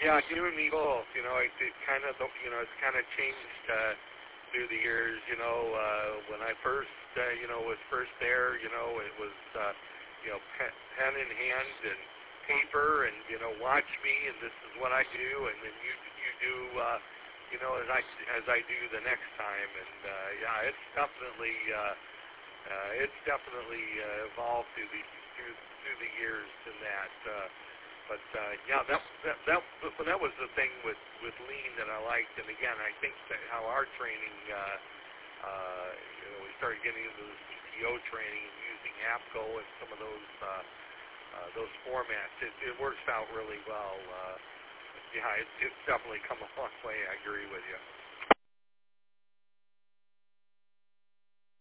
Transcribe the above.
Yeah, you and me both. It kind of, it's kind of changed through the years. When I first, was first there, it was, pen in hand and paper, and watch me, and this is what I do, and then you do, as I do the next time, and yeah, it's definitely evolved through the years in that. But yeah, that was the thing with lean that I liked. And again, I think that how our training, we started getting into the CTO training and using APCO and some of those formats. It works out really well. Yeah, it's definitely come a long way. I agree with you.